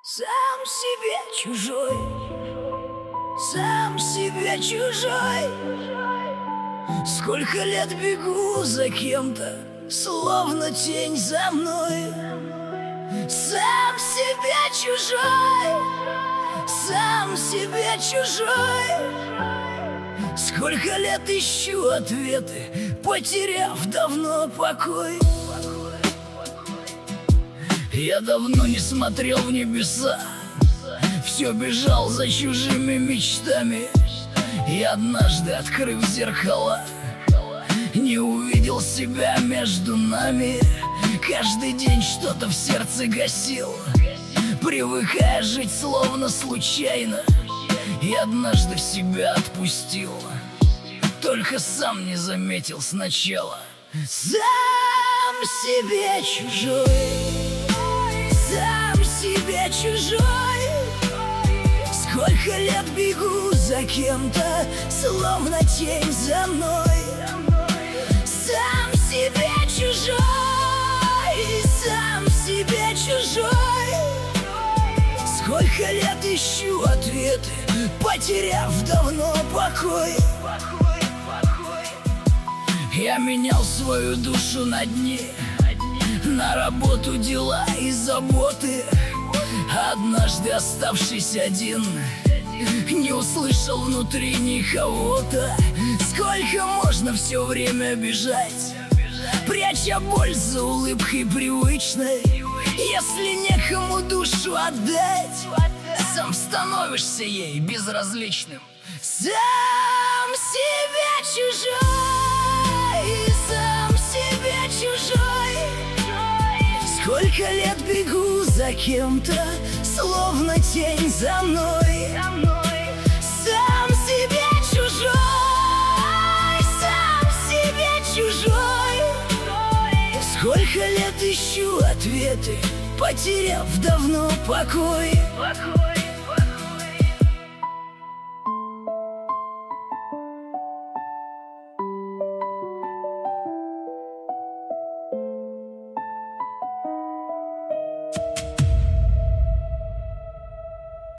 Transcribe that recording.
Сам себе чужой, сам себе чужой. Сколько лет бегу за кем-то, словно тень за мной. Сам себе чужой, сам себе чужой. Сколько лет ищу ответы, потеряв давно покой. Я давно не смотрел в небеса, все бежал за чужими мечтами. И однажды, открыв зеркала, не увидел себя между нами. Каждый день что-то в сердце гасил, привыкая жить словно случайно. И однажды себя отпустил, только сам не заметил сначала. Сам себе чужой, сам себе чужой. Сколько лет бегу за кем-то, словно тень за мной. Сам себе чужой, сам себе чужой. Сколько лет ищу ответы, потеряв давно покой. Я менял свою душу на дни, на работу, дела и заботы. Однажды, оставшись один, не услышал внутри никого-то. Сколько можно все время бежать, пряча боль за улыбкой привычной. Если некому душу отдать, сам становишься ей безразличным. Сам себе чужой, сам себе чужой. Сколько лет бегу за кем-то, словно тень за мной. Сам себе чужой, сам себе чужой. Сколько лет ищу ответы, потеряв давно покой.